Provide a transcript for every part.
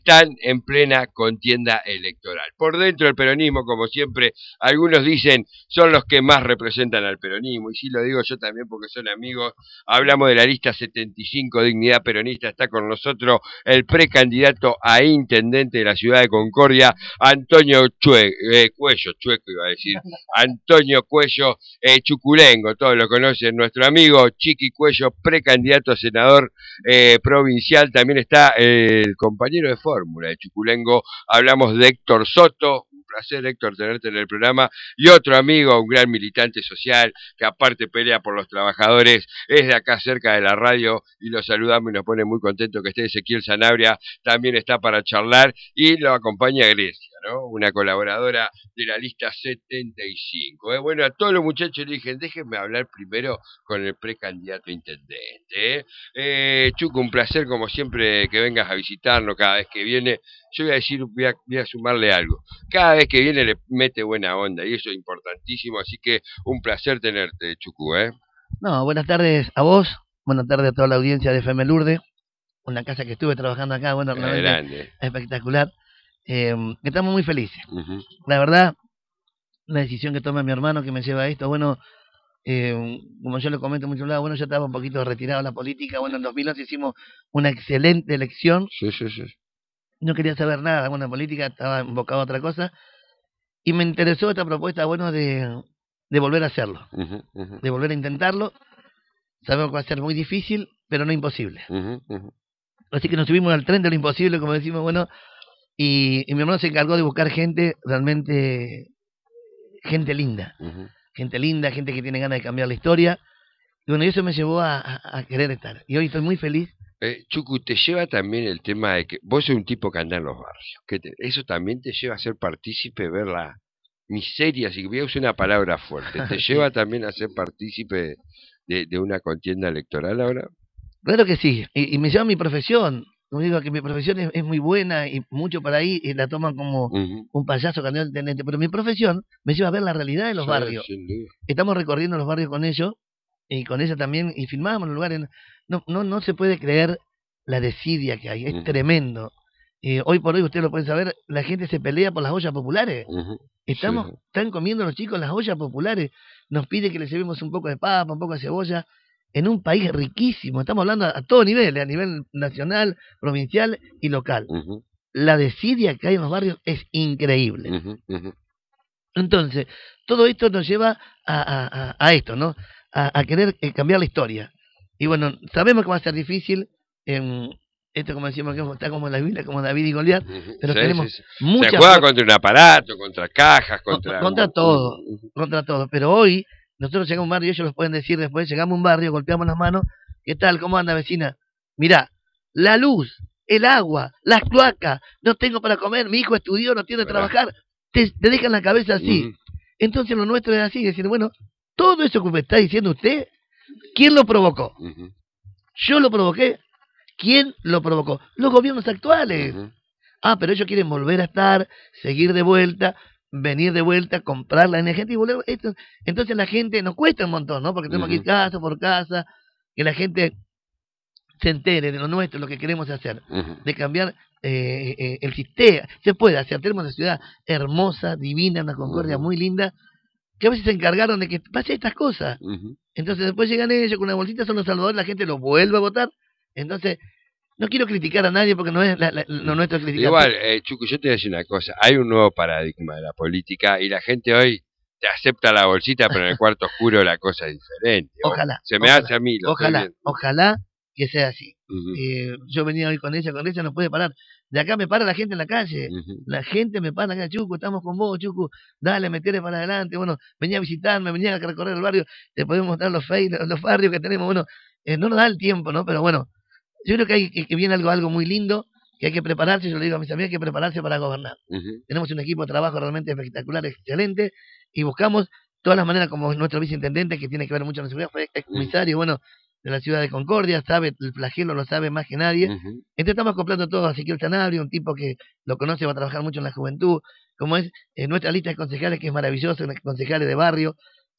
están en plena contienda electoral. Por dentro del peronismo, como siempre, algunos dicen son los que más representan al peronismo, y sí lo digo yo también porque son amigos. Hablamos de la lista 75, Dignidad Peronista. Está con nosotros el precandidato a intendente de la ciudad de Concordia, Antonio Cuello, Chueco iba a decir, Antonio Cuello, Chuculengo, todos lo conocen, nuestro amigo Chiqui Cuello, precandidato a senador provincial. También está el compañero de fórmula de Chuculengo, hablamos de Héctor Soto. Un placer, Héctor, tenerte en el programa. Y otro amigo, un gran militante social, que aparte pelea por los trabajadores, es de acá cerca de la radio, y lo saludamos y nos pone muy contento que esté Ezequiel Sanabria, también está para charlar, y lo acompaña Grecia, ¿no? Una colaboradora de la lista 75. Bueno, a todos los muchachos le dije, déjenme hablar primero con el precandidato a intendente. Chuco, un placer como siempre que vengas a visitarnos cada vez que viene. Yo voy a decir, voy a sumarle algo. Cada vez que viene le mete buena onda y eso es importantísimo, así que un placer tenerte, Chucu, ¿eh? No, buenas tardes a vos, buenas tardes a toda la audiencia de FM Lourdes, una casa que estuve trabajando acá, bueno, realmente grande. Espectacular. Estamos muy felices. La verdad, la decisión que toma mi hermano que me lleva a esto, bueno, como yo le comento en muchos lados, bueno, yo estaba un poquito retirado de la política, bueno, en 2011 hicimos una excelente elección. Sí. No quería saber nada, bueno, en política estaba enfocado a otra cosa, y me interesó esta propuesta, bueno, de volver a hacerlo, de volver a intentarlo. Sabemos que va a ser muy difícil, pero no imposible. Así que nos subimos al tren de lo imposible, como decimos, bueno, y mi hermano se encargó de buscar gente realmente, gente linda, gente que tiene ganas de cambiar la historia. Y bueno, y eso me llevó a querer estar. Y hoy estoy muy feliz. Chucu, te lleva también el tema de que vos sos un tipo que anda en los barrios. Eso también te lleva a ser partícipe, ver la miseria, si voy a usar una palabra fuerte, ¿te Sí. lleva también a ser partícipe de una contienda electoral ahora? Claro que sí, y me lleva a mi profesión. Como digo, que mi profesión es muy buena y mucho para ahí y la toman como un payaso candidato a intendente, pero mi profesión me lleva a ver la realidad de los barrios. Sin duda. Estamos recorriendo los barrios con ellos y con ella también, y filmamos los lugares. No se puede creer la desidia que hay, es tremendo. Hoy por hoy, ustedes lo pueden saber, la gente se pelea por las ollas populares. Están comiendo los chicos las ollas populares, nos pide que les llevemos un poco de papa, un poco de cebolla, en un país riquísimo. Estamos hablando a todo nivel, a nivel nacional, provincial y local. La desidia que hay en los barrios es increíble. Entonces, todo esto nos lleva a esto, ¿no? A querer cambiar la historia. Y bueno, sabemos que va a ser difícil. Esto, como decimos, que está como en la Biblia, como David y Goliat, pero queremos mucha... Se juega contra un aparato, contra cajas, contra todo, contra todo. Pero hoy, nosotros llegamos a un barrio, ellos los pueden decir después, llegamos a un barrio, golpeamos las manos, ¿qué tal? ¿Cómo anda, vecina? Mirá, la luz, el agua, las cloacas, no tengo para comer, mi hijo estudió, no tiene que trabajar, te dejan la cabeza así. Entonces lo nuestro es así, decir, bueno, todo eso que me está diciendo usted, ¿quién lo provocó? ¿Yo lo provoqué? ¿Quién lo provocó? Los gobiernos actuales. Pero ellos quieren volver a estar, seguir de vuelta, venir de vuelta, comprar la energía y volver. Entonces la gente nos cuesta un montón, ¿no? Porque tenemos que ir casa por casa, que la gente se entere de lo nuestro, lo que queremos hacer, de cambiar el sistema. Se puede hacer, tenemos una ciudad hermosa, divina, una Concordia muy linda, que a veces se encargaron de que pase estas cosas. Entonces después llegan ellos con una bolsita, son los salvadores, la gente los vuelve a votar. Entonces, no quiero criticar a nadie porque no es lo nuestro criticar. Igual, Chucu, yo te voy a decir una cosa, hay un nuevo paradigma de la política y la gente hoy te acepta la bolsita, pero en el cuarto oscuro la cosa es diferente. Ojalá. Se me hace a mí. Ojalá que sea así. Yo venía hoy con ella no puede parar. De acá me para la gente en la calle. La gente me para acá, Chucu, estamos con vos, Chucu, dale, metele para adelante. Bueno, venía a visitarme, venía a recorrer el barrio, te podemos mostrar los barrios que tenemos. Bueno, no nos da el tiempo, ¿no? Pero bueno, yo creo que viene algo muy lindo, que hay que prepararse, yo le digo a mis amigos, hay que prepararse para gobernar. Tenemos un equipo de trabajo realmente espectacular, excelente, y buscamos todas las maneras, como nuestro viceintendente, que tiene que ver mucho con la seguridad, fue excomisario, bueno, de la ciudad de Concordia, sabe, el flagelo lo sabe más que nadie. Entonces estamos acoplando todo a Ezequiel Sanabria, un tipo que lo conoce, va a trabajar mucho en la juventud, como es nuestra lista de concejales, que es maravillosa, concejales de barrio.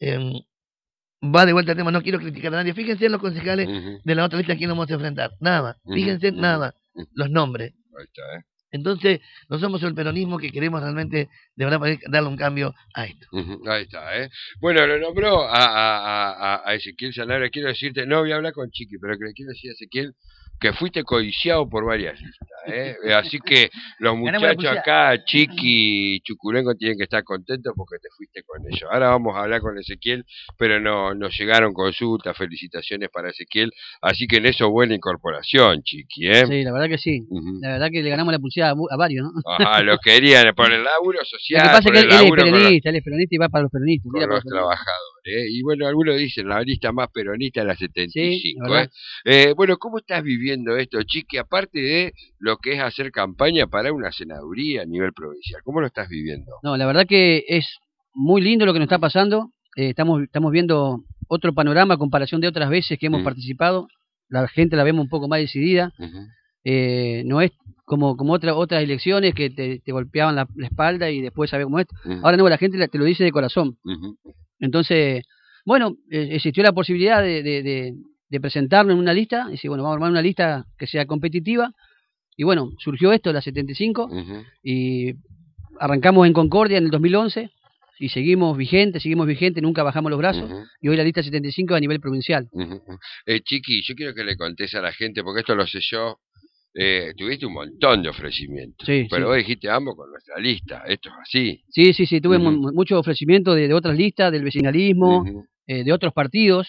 Va de vuelta al tema, no quiero criticar a nadie. Fíjense en los concejales de la otra lista a quién nos vamos a enfrentar. Nada más. Fíjense nada más. Los nombres. Ahí está, Entonces, no somos el peronismo que queremos realmente, de verdad, darle un cambio a esto. Ahí está, ¿eh? Bueno, lo nombró a Ezequiel Sanabria. Quiero decirte, no voy a hablar con Chiqui, pero que le quiero decir a Ezequiel que fuiste codiciado por varias listas, ¿eh? Así que los muchachos acá, Chiqui y Chuculengo, tienen que estar contentos porque te fuiste con ellos. Ahora vamos a hablar con Ezequiel, pero no nos llegaron consultas, felicitaciones para Ezequiel. Así que en eso buena incorporación, Chiqui, ¿eh? Sí, la verdad que sí. La verdad que le ganamos la pulsada a varios, ¿no? Ajá, lo querían por el laburo social. Lo que pasa es que él es peronista y va para los peronistas. Con los trabajadores, ¿eh? Y bueno, algunos dicen la lista más peronista es la 75, sí, bueno, ¿cómo estás viviendo esto, Chiqui? Aparte de lo que es hacer campaña para una senaduría a nivel provincial, ¿cómo lo estás viviendo? No, la verdad que es muy lindo lo que nos está pasando. Estamos viendo otro panorama a comparación de otras veces que hemos participado. La gente la vemos un poco más decidida. No es como otras elecciones que te golpeaban la espalda y después sabes cómo es. Ahora no, la gente te lo dice de corazón. Entonces, bueno, existió la posibilidad de presentarnos en una lista. Y decir, bueno, vamos a armar una lista que sea competitiva. Y bueno, surgió esto, la 75, y arrancamos en Concordia en el 2011 y seguimos vigentes, nunca bajamos los brazos, y hoy la lista 75 a nivel provincial. Chiqui, yo quiero que le contés a la gente, porque esto lo sé yo. Tuviste un montón de ofrecimientos, pero vos dijiste ambos con nuestra lista, esto es así. Sí, tuve muchos ofrecimientos de otras listas, del vecinalismo, de otros partidos,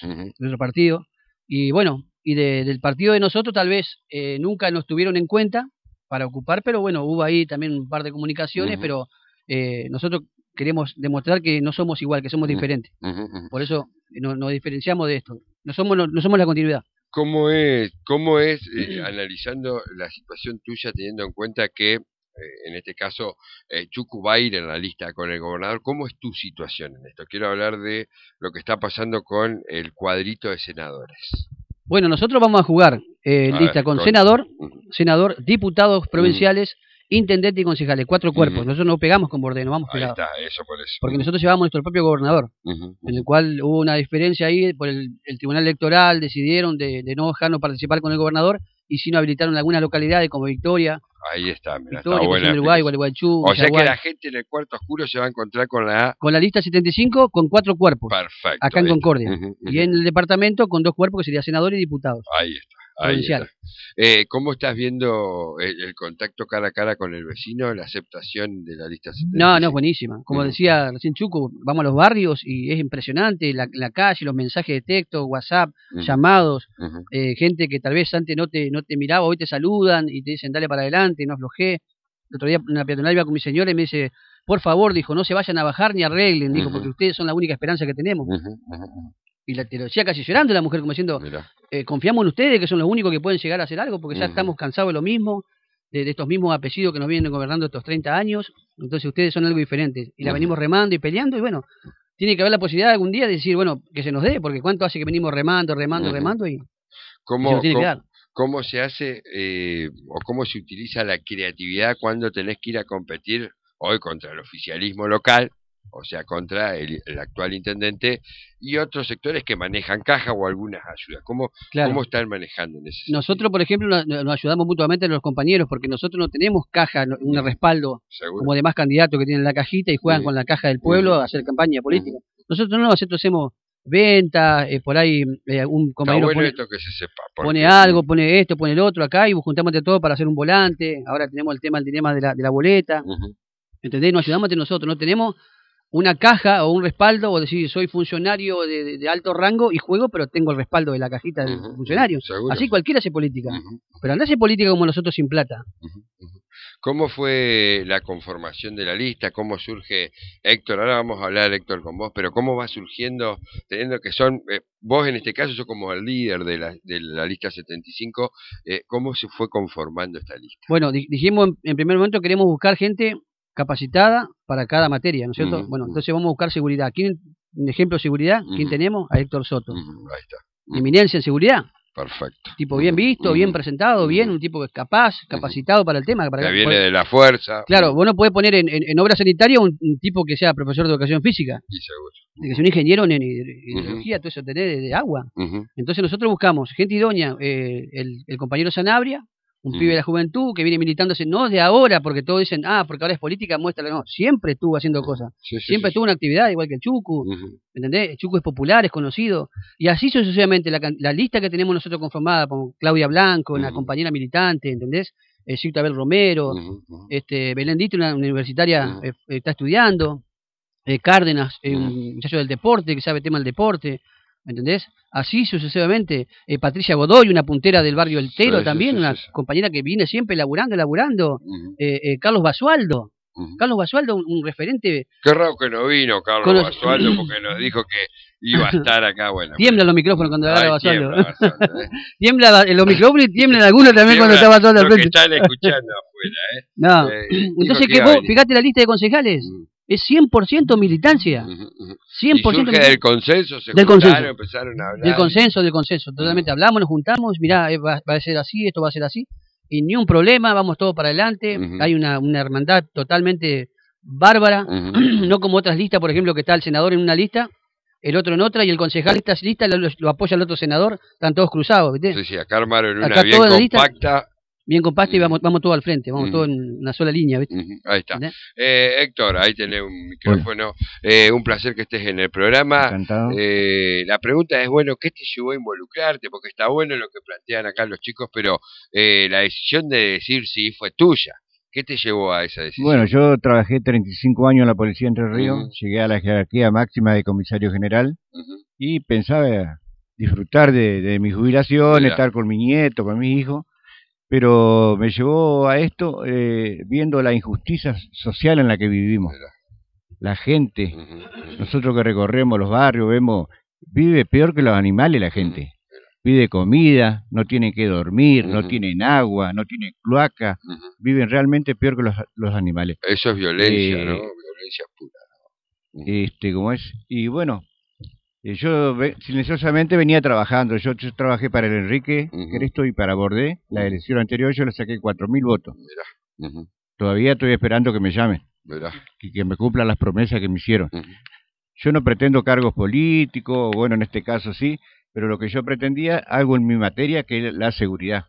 y bueno, y del partido de nosotros tal vez nunca nos tuvieron en cuenta para ocupar, pero bueno, hubo ahí también un par de comunicaciones, pero nosotros queremos demostrar que no somos igual, que somos diferentes. Por eso nos diferenciamos de esto, no somos la continuidad. ¿Cómo es analizando la situación tuya, teniendo en cuenta que, en este caso, Chucu va a ir en la lista con el gobernador? ¿Cómo es tu situación en esto? Quiero hablar de lo que está pasando con el cuadrito de senadores. Bueno, nosotros vamos a jugar lista con senador, diputados provinciales, intendente y concejales, 4 cuerpos. Nosotros no pegamos con Bordeno, vamos pegados. Ahí está, eso por eso. Porque nosotros llevamos nuestro propio gobernador, en el cual hubo una diferencia ahí, por el Tribunal Electoral decidieron de no dejarnos participar con el gobernador, y sino habilitaron algunas localidades como Victoria. Ahí está, mira, Victoria, está buena. Uruguay, Gualeguaychú, o sea que la gente en el cuarto oscuro se va a encontrar con la lista 75 con 4 cuerpos. Perfecto. Acá en Concordia. Y en el departamento con 2 cuerpos que sería senadores y diputados. Ahí está. ¿Cómo estás viendo el contacto cara a cara con el vecino, la aceptación de la lista 75? No, buenísima. Como decía recién Chuco, vamos a los barrios y es impresionante la calle, los mensajes de texto, WhatsApp, llamados, gente que tal vez antes no te miraba, hoy te saludan y te dicen dale para adelante, no aflojé. El otro día en una peatonal iba con mi señora y me dice, por favor, dijo, no se vayan a bajar ni arreglen, dijo, porque ustedes son la única esperanza que tenemos. Y te lo decía casi llorando la mujer, como diciendo, confiamos en ustedes, que son los únicos que pueden llegar a hacer algo, porque ya estamos cansados de lo mismo, de estos mismos apellidos que nos vienen gobernando estos 30 años, entonces ustedes son algo diferente. Y la venimos remando y peleando, y bueno, tiene que haber la posibilidad algún día de decir, bueno, que se nos dé, porque cuánto hace que venimos remando, y ¿Cómo, tiene que dar. ¿Cómo se hace o cómo se utiliza la creatividad cuando tenés que ir a competir hoy contra el oficialismo local? O sea, contra el actual intendente y otros sectores que manejan caja o algunas ayudas. ¿Cómo están manejando en ese sentido? Nosotros, por ejemplo, nos ayudamos mutuamente los compañeros, porque nosotros no tenemos caja, un respaldo, como demás candidatos que tienen la cajita y juegan con la caja del pueblo a hacer campaña política. Nosotros no, nosotros hacemos ventas, por ahí un compañero pone algo, pone esto, pone el otro acá, y juntamos de todo para hacer un volante. Ahora tenemos el dilema de la boleta. ¿Entendés? Nos ayudamos entre nosotros, no tenemos una caja o un respaldo, o decir, soy funcionario de alto rango y juego, pero tengo el respaldo de la cajita del funcionario. Así cualquiera hace política. Pero anda a hacer política como nosotros sin plata. ¿Cómo fue la conformación de la lista? ¿Cómo surge Héctor? Ahora vamos a hablar, Héctor, con vos, pero ¿cómo va surgiendo, teniendo que son, vos en este caso sos como el líder de la lista 75, ¿cómo se fue conformando esta lista? Bueno, dijimos en primer momento queremos buscar gente capacitada para cada materia, ¿no es cierto? Bueno, entonces vamos a buscar seguridad. Un ejemplo de seguridad, ¿quién tenemos? A Héctor Soto. Ahí está. Eminencia en seguridad. Perfecto. Tipo bien visto, bien presentado, bien, un tipo que es capaz, capacitado para el tema. Que viene de la fuerza. Claro, vos no podés poner en obra sanitaria un tipo que sea profesor de educación física. Sí, seguro. Que sea un ingeniero en hidrología, todo eso tenés de agua. Entonces nosotros buscamos gente idónea, el compañero Sanabria, un pibe de la juventud que viene militándose, no de ahora, porque todos dicen, porque ahora es política, muéstralo. No, siempre estuvo haciendo cosas. Siempre tuvo una actividad, igual que el Chucu. ¿Entendés? El Chucu es popular, es conocido. Y así sucesivamente, la lista que tenemos nosotros conformada con Claudia Blanco, una compañera militante, ¿entendés? Cito Abel Romero, Belén Dito, una universitaria, está estudiando. Cárdenas, un muchacho del deporte, que sabe tema del deporte. ¿Me entendés? Así sucesivamente. Patricia Godoy, una puntera del barrio El Tero también, una compañera que viene siempre laburando. Carlos Basualdo. Carlos Basualdo, un referente. Qué raro que no vino Carlos Basualdo, porque nos dijo que iba a estar acá. Bueno, tiemblan los micrófonos cuando habla Basualdo. Tiembla los micrófonos y tiemblan algunos también cuando está Basualdo al frente. Que están escuchando afuera, No. Entonces, que vos, fíjate la lista de concejales. Es 100% militancia. 100% y surge del consenso, empezaron a hablar. Del consenso. Totalmente hablamos, nos juntamos, mirá, va a ser así, esto va a ser así. Y ni un problema, vamos todos para adelante. Hay una hermandad totalmente bárbara. No como otras listas, por ejemplo, que está el senador en una lista, el otro en otra, y el concejal de esta lista lo apoya el otro senador. Están todos cruzados, ¿viste? Sí, acá armaron una bien compacta. Bien compacta y vamos todos al frente, vamos todos en una sola línea, ¿viste? Ahí está. Héctor, ahí tenés un micrófono. Un placer que estés en el programa. Encantado. La pregunta es, bueno, ¿qué te llevó a involucrarte? Porque está bueno lo que plantean acá los chicos, pero la decisión de decir sí fue tuya. ¿Qué te llevó a esa decisión? Bueno, yo trabajé 35 años en la Policía de Entre Ríos, llegué a la jerarquía máxima de comisario general y pensaba disfrutar de mi jubilación, estar con mi nieto, con mi hijo. Pero me llevó a esto viendo la injusticia social en la que vivimos. La gente, nosotros que recorremos los barrios, vive peor que los animales la gente. Pide comida, no tienen que dormir, no tienen agua, no tienen cloaca, viven realmente peor que los animales. Eso es violencia, ¿no? Violencia pura. ¿Cómo es? Y bueno, yo silenciosamente venía trabajando. Yo trabajé para el Enrique Cristo y para Bordé. La elección anterior yo le saqué 4.000 votos. Todavía estoy esperando que me llamen y que me cumplan las promesas que me hicieron. Yo no pretendo cargos políticos, bueno, en este caso sí, pero lo que yo pretendía, algo en mi materia, que es la seguridad.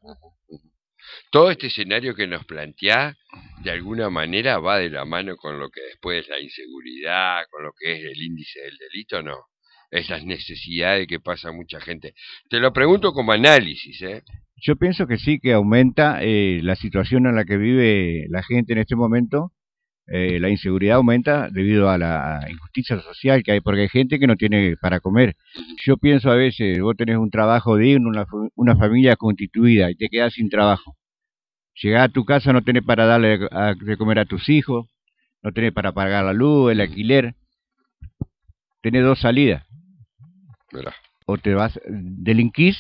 Todo este escenario que nos plantea, de alguna manera, va de la mano con lo que después es la inseguridad, con lo que es el índice del delito, ¿no? Esas necesidades que pasa mucha gente. Te lo pregunto como análisis, ¿eh? Yo pienso que sí, que aumenta la situación en la que vive la gente en este momento. La inseguridad aumenta debido a la injusticia social que hay, porque hay gente que no tiene para comer. Yo pienso a veces, vos tenés un trabajo digno, una familia constituida y te quedás sin trabajo. Llegás a tu casa, no tenés para darle de comer a tus hijos, no tenés para pagar la luz, el alquiler. Tenés dos salidas. O te vas, delinquís,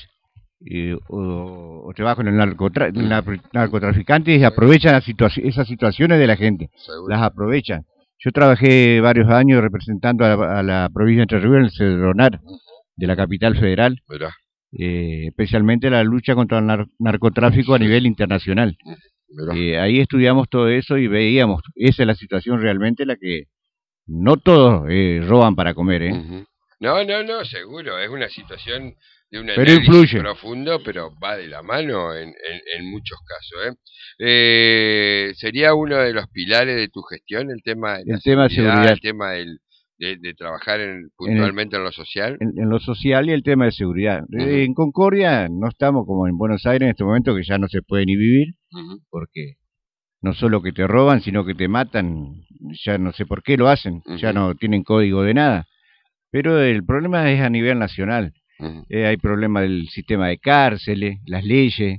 o te vas con el narcotraficante y aprovechan esas situaciones de la gente. Las aprovechan. Yo trabajé varios años representando a la provincia de Entre Ríos en el Cedronar de la capital federal, especialmente la lucha contra el narcotráfico a nivel internacional. Ahí estudiamos todo eso y veíamos, esa es la situación realmente, la que no todos roban para comer, No, seguro, es una situación de un análisis profundo, pero va de la mano en muchos casos. ¿Sería uno de los pilares de tu gestión el tema de la seguridad, el tema de trabajar puntualmente en lo social? En lo social y el tema de seguridad. En Concordia no estamos como en Buenos Aires en este momento, que ya no se puede ni vivir, porque no solo que te roban, sino que te matan, ya no sé por qué lo hacen, ya no tienen código de nada. Pero el problema es a nivel nacional. Hay problemas del sistema de cárceles, las leyes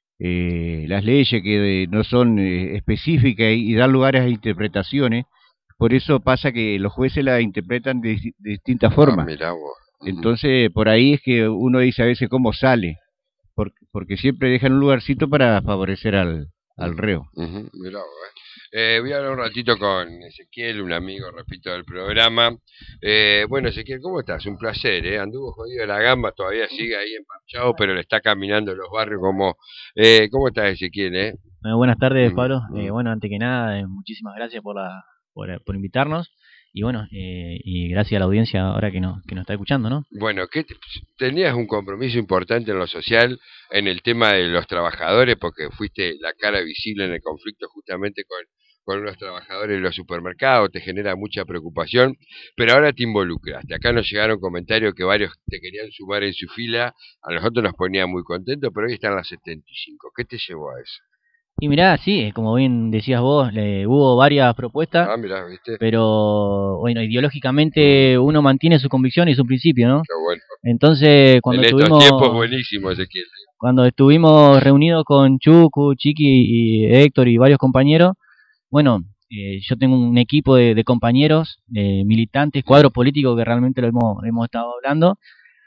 que no son específicas y dan lugares a interpretaciones. Por eso pasa que los jueces la interpretan de distintas formas. Entonces, por ahí es que uno dice a veces cómo sale, porque siempre dejan un lugarcito para favorecer al reo. Voy a hablar un ratito con Ezequiel, un amigo, repito, del programa. Bueno, Ezequiel, ¿cómo estás? Un placer, ¿eh? Anduvo jodido de la gamba, todavía sigue ahí emparchado, pero le está caminando en los barrios como... ¿Cómo estás, Ezequiel, Buenas tardes, Pablo. Bueno, antes que nada, muchísimas gracias por invitarnos. y bueno, y gracias a la audiencia ahora que nos está escuchando, ¿no? Bueno, tenías un compromiso importante en lo social, en el tema de los trabajadores, porque fuiste la cara visible en el conflicto justamente con los trabajadores de los supermercados, te genera mucha preocupación, pero ahora te involucraste. Acá nos llegaron comentarios que varios te querían sumar en su fila, a nosotros nos ponía muy contentos, pero hoy están las 75. ¿Qué te llevó a eso? Y mirá, sí, como bien decías vos, hubo varias propuestas, Mirá, ¿viste? pero bueno, ideológicamente uno mantiene su convicción y su principio, ¿no? Qué bueno. Entonces, En estos tiempos buenísimos, Ezequiel. Cuando estuvimos reunidos con Chucu, Chiqui y Héctor y varios compañeros, bueno, yo tengo un equipo de compañeros, militantes, cuadros políticos que realmente lo hemos estado hablando,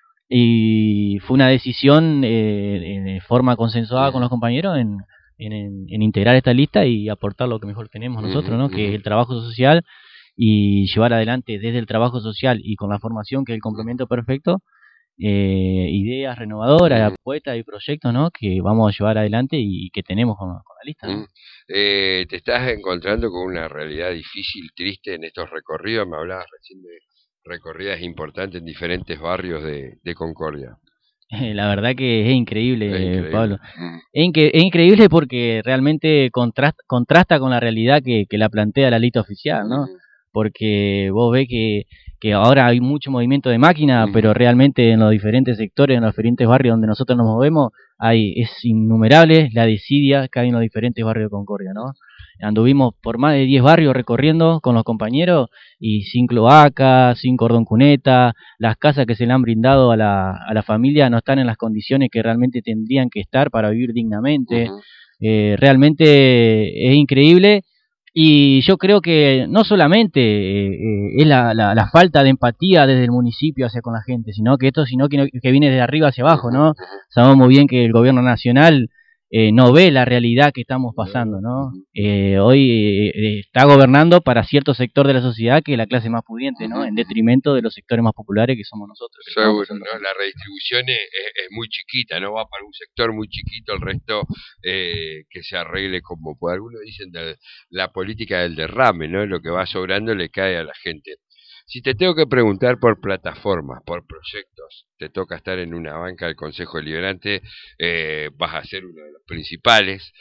y fue una decisión de forma consensuada con los compañeros en integrar esta lista y aportar lo que mejor tenemos nosotros, ¿no? Que es el trabajo social, y llevar adelante desde el trabajo social y con la formación, que es el complemento perfecto, ideas renovadoras, apuestas y proyectos, ¿no? Que vamos a llevar adelante y que tenemos con la lista, ¿no? Te estás encontrando con una realidad difícil, triste en estos recorridos. Me hablabas recién de recorridas importantes en diferentes barrios de Concordia. La verdad que es increíble, Pablo. Es increíble porque realmente contrasta con la realidad que la plantea la lista oficial, ¿no? Porque vos ves que ahora hay mucho movimiento de máquina, pero realmente en los diferentes sectores, en los diferentes barrios donde nosotros nos movemos, es innumerable la desidia que hay en los diferentes barrios de Concordia, ¿no? Anduvimos por más de 10 barrios recorriendo con los compañeros, y sin cloaca, sin cordón cuneta, las casas que se le han brindado a la familia no están en las condiciones que realmente tendrían que estar para vivir dignamente. Realmente es increíble, y yo creo que no solamente es la falta de empatía desde el municipio hacia con la gente, sino que viene de arriba hacia abajo, ¿no? Sabemos muy bien que el gobierno nacional no ve la realidad que estamos pasando, ¿no? Hoy está gobernando para cierto sector de la sociedad, que es la clase más pudiente, ¿no? En detrimento de los sectores más populares, que somos nosotros. Seguro, ¿no? La redistribución es muy chiquita, ¿no? Va para un sector muy chiquito, el resto que se arregle como puede. Algunos dicen la política del derrame, ¿no? Lo que va sobrando le cae a la gente. Si te tengo que preguntar por plataformas, por proyectos, te toca estar en una banca del Consejo Deliberante, vas a ser uno de los principales,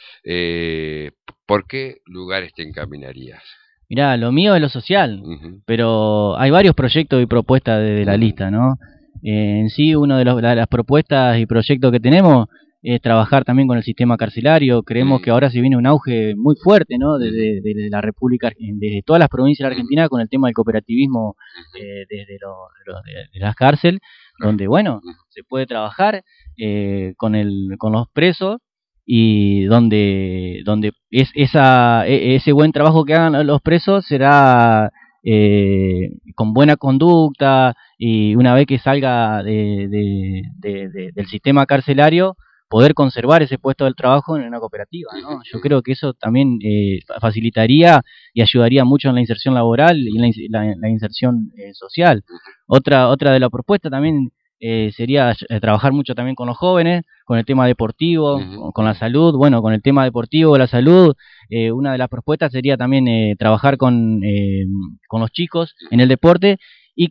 ¿por qué lugares te encaminarías? Mirá, lo mío es lo social, pero hay varios proyectos y propuestas de la lista, ¿no? En sí, una de las propuestas y proyectos que tenemos es trabajar también con el sistema carcelario. Creemos que ahora se viene un auge muy fuerte, ¿no? Desde la República, desde todas las provincias de la Argentina, con el tema del cooperativismo desde de las cárceles, donde, bueno, se puede trabajar con los presos, y donde ese buen trabajo que hagan los presos será con buena conducta, y una vez que salga del sistema carcelario, poder conservar ese puesto del trabajo en una cooperativa, ¿no? Yo creo que eso también facilitaría y ayudaría mucho en la inserción laboral y en la inserción social. Otra de las propuestas también sería trabajar mucho también con los jóvenes, con el tema deportivo, con la salud. Bueno, con el tema deportivo, la salud, una de las propuestas sería también trabajar con los chicos en el deporte, y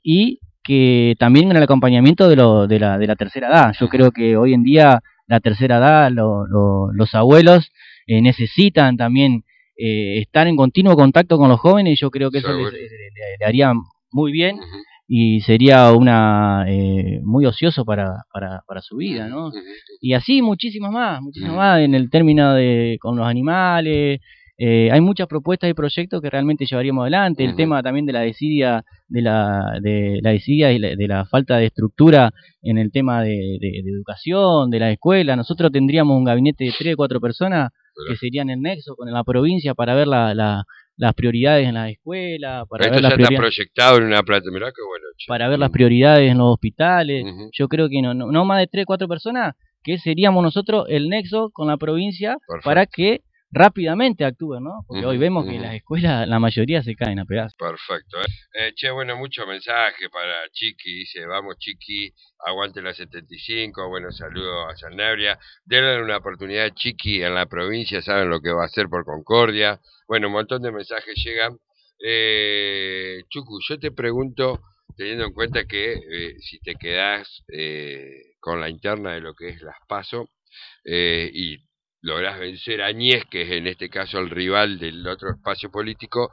que también en el acompañamiento de la tercera edad. Yo creo que hoy en día la tercera edad, los abuelos necesitan también estar en continuo contacto con los jóvenes, y yo creo que eso le haría muy bien, y sería muy ocioso para su vida, ¿no? Y así muchísimas más en el término con los animales. Hay muchas propuestas y proyectos que realmente llevaríamos adelante. El tema también de la desidia, de la desidia y de la falta de estructura en el tema de educación, de la escuela. Nosotros tendríamos un gabinete de 3 o 4 personas que serían el nexo con la provincia para ver las prioridades en la escuela, para ver ya está proyectado en una plata, mirá qué bueno, para ver las prioridades en los hospitales. Yo creo que no más de 3 o 4 personas, que seríamos nosotros el nexo con la provincia. Perfecto. Para que rápidamente actúen, ¿no? Porque hoy vemos que las escuelas, la mayoría se caen a pedazos. Perfecto. Bueno, mucho mensaje para Chiqui. Dice, vamos Chiqui, aguante la 75. Bueno, saludo a Sanabria. Denle una oportunidad a Chiqui en la provincia, saben lo que va a hacer por Concordia. Bueno, un montón de mensajes llegan. Chucu, yo te pregunto, teniendo en cuenta que si te quedás con la interna de lo que es las PASO y lográs vencer a Añez, que es en este caso el rival del otro espacio político,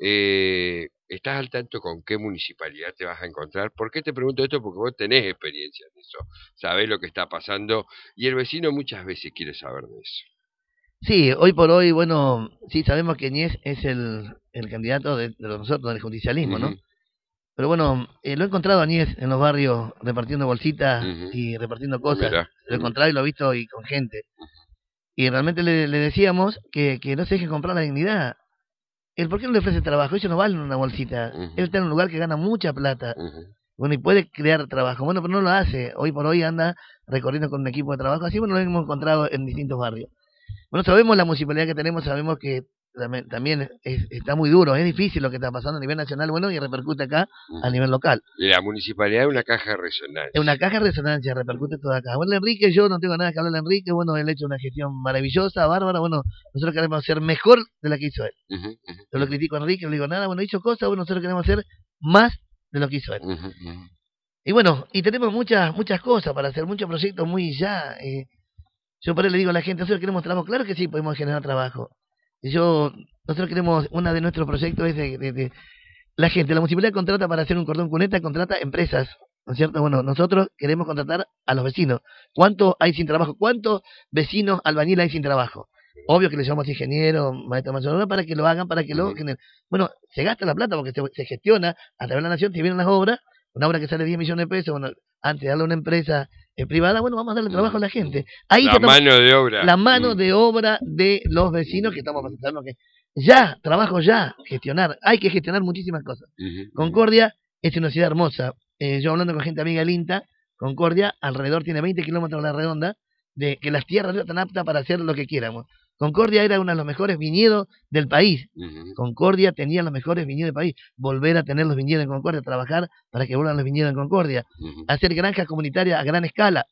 ¿estás al tanto con qué municipalidad te vas a encontrar? ¿Por qué te pregunto esto? Porque vos tenés experiencia en eso, sabés lo que está pasando y el vecino muchas veces quiere saber de eso. Sí, hoy por hoy, bueno, sí sabemos que Ñez es el candidato de nosotros, del justicialismo, ¿no? Pero bueno, lo he encontrado a Ñez en los barrios repartiendo bolsitas y repartiendo cosas. Mirá. Lo he encontrado y lo he visto y con gente. Y realmente le decíamos que no se deje comprar la dignidad. ¿Por qué no le ofrece trabajo? Ellos no valen una bolsita. Él está en un lugar que gana mucha plata. Bueno, y puede crear trabajo. Bueno, pero no lo hace. Hoy por hoy anda recorriendo con un equipo de trabajo. Así, bueno, lo hemos encontrado en distintos barrios. Bueno, sabemos la municipalidad que tenemos, sabemos que también está muy duro, es difícil lo que está pasando a nivel nacional, bueno, y repercute acá a nivel local. Y la municipalidad es una caja de resonancia. Es una caja de resonancia, repercute todo acá. Bueno, Enrique, yo no tengo nada que hablar de Enrique, bueno, él ha hecho una gestión maravillosa, bárbara, bueno, nosotros queremos ser mejor de la que hizo él. Yo lo critico a Enrique, no le digo nada, bueno, hizo cosas, bueno, nosotros queremos hacer más de lo que hizo él. Y bueno, y tenemos muchas cosas para hacer, muchos proyectos muy ya... Yo por ahí le digo a la gente, nosotros queremos trabajo, claro que sí, podemos generar trabajo. Nosotros queremos, uno de nuestros proyectos es de la gente, la municipalidad contrata para hacer un cordón cuneta, contrata empresas, ¿no es cierto? Bueno, nosotros queremos contratar a los vecinos. ¿Cuántos hay sin trabajo? ¿Cuántos vecinos albañiles hay sin trabajo? Obvio que le llamamos ingeniero, maestro mayor, para que lo hagan, para que lo generen. Bueno, se gasta la plata porque se gestiona a través de la nación, te vienen las obras, una obra que sale 10 millones de pesos, bueno, antes de darle a una empresa privada, bueno, vamos a darle trabajo a la gente. Ahí la mano de obra. La mano de obra de los vecinos que estamos pasando, que ya, trabajo ya, gestionar, hay que gestionar muchísimas cosas. Concordia es una ciudad hermosa. Yo hablando con gente amiga del INTA, Concordia alrededor tiene 20 kilómetros a la redonda, de que las tierras no están aptas para hacer lo que quieramos. Concordia era uno de los mejores viñedos del país. Concordia tenía los mejores viñedos del país. Volver a tener los viñedos en Concordia, trabajar para que vuelvan los viñedos en Concordia. Hacer granjas comunitarias a gran escala.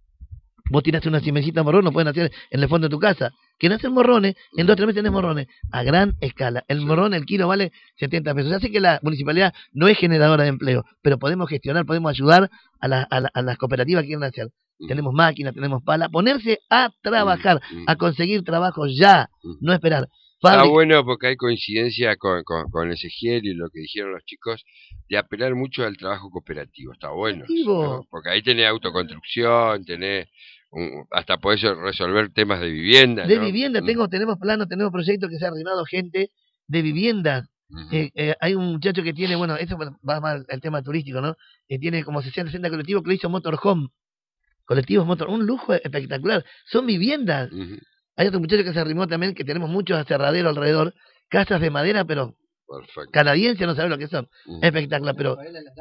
Vos tirás una cimecita de morrón, lo pueden hacer en el fondo de tu casa. Quieren hacer morrones, en 2 o 3 meses tenés morrones, a gran escala. El morrón, el kilo vale 70 pesos. Ya sé que la municipalidad no es generadora de empleo, pero podemos gestionar, podemos ayudar a las cooperativas que quieren hacer. Tenemos máquinas, tenemos pala, ponerse a trabajar, a conseguir trabajo ya, no esperar. Está bueno porque hay coincidencia con Ezequiel y lo que dijeron los chicos de apelar mucho al trabajo cooperativo. Está bueno, ¿no? Porque ahí tenés autoconstrucción, tenés hasta podés resolver temas de vivienda. De vivienda, tenemos planos, tenemos proyectos que se ha arrimado gente de vivienda. Hay un muchacho que tiene, bueno, eso va más el tema turístico, ¿no? Tiene como 60 colectivos que lo hizo Motorhome. Colectivos un lujo espectacular. Son viviendas. Hay otro muchacho que se arrimó también, que tenemos muchos aserraderos alrededor, casas de madera, pero canadienses, no sabe lo que son. Espectacular, pero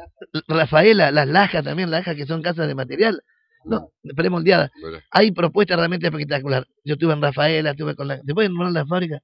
Rafaela, las lajas también, las lajas que son casas de material. No, premoldeadas. Hay propuestas realmente espectaculares. Yo estuve en Rafaela, estuve con ¿se pueden nombrar la fábrica?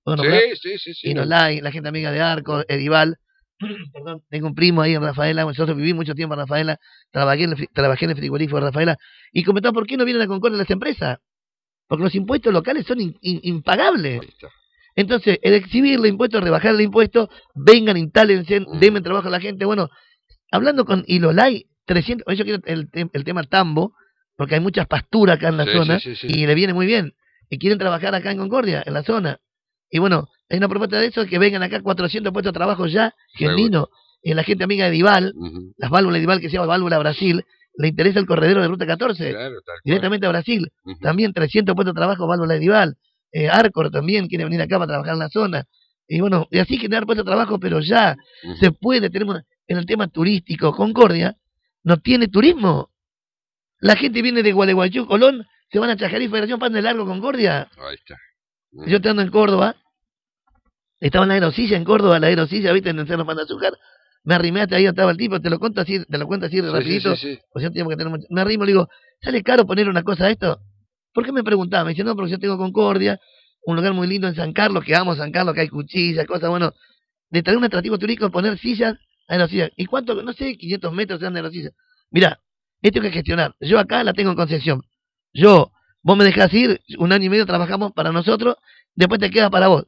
Sí. Y la gente amiga de Arco, Edival. Perdón, tengo un primo ahí en Rafaela, nosotros viví mucho tiempo en Rafaela, trabajé en el frigorífico de Rafaela, y comentaba por qué no vienen a Concordia las empresas, porque los impuestos locales son impagables. Entonces, el exhibir el impuesto, rebajar el impuesto, vengan, instálense, denme trabajo a la gente. Bueno, hablando con Ilolay, 300, yo quiero el tema tambo, porque hay muchas pasturas acá en la zona, y le viene muy bien, y quieren trabajar acá en Concordia, en la zona. Y bueno, hay una propuesta de eso, que vengan acá 400 puestos de trabajo ya, genuino, y la gente amiga de Dival, las válvulas de Dival que se llama Válvula Brasil, le interesa el corredero de Ruta 14, directamente a Brasil, también 300 puestos de trabajo, válvula de Dival, Arcor también quiere venir acá para trabajar en la zona, y bueno, y así generar puestos de trabajo, pero ya se puede, tenemos en el tema turístico, Concordia no tiene turismo, la gente viene de Gualeguaychú, Colón, se van a Chajarí, Federación Pan de Largo, Concordia. Ahí está. Yo estando en Córdoba, estaba en la aerosilla en Córdoba, la aerosilla, viste, en el Cerro Pan de Azúcar, me arrimé hasta ahí, estaba el tipo, te lo cuento así rapidito, pues yo tengo que tener me arrimo, le digo, ¿sale caro poner una cosa a esto? ¿Por qué me preguntaba? Me dice, no, porque yo tengo Concordia, un lugar muy lindo en San Carlos, que amo San Carlos, que hay cuchillas, cosas, bueno, de traer un atractivo turístico, poner sillas, aerosillas, ¿y cuánto? No sé, 500 metros sean de aerosillas. Mirá, esto hay que gestionar, yo acá la tengo en Concepción, vos me dejás ir, 1 año y medio trabajamos para nosotros, después te queda para vos.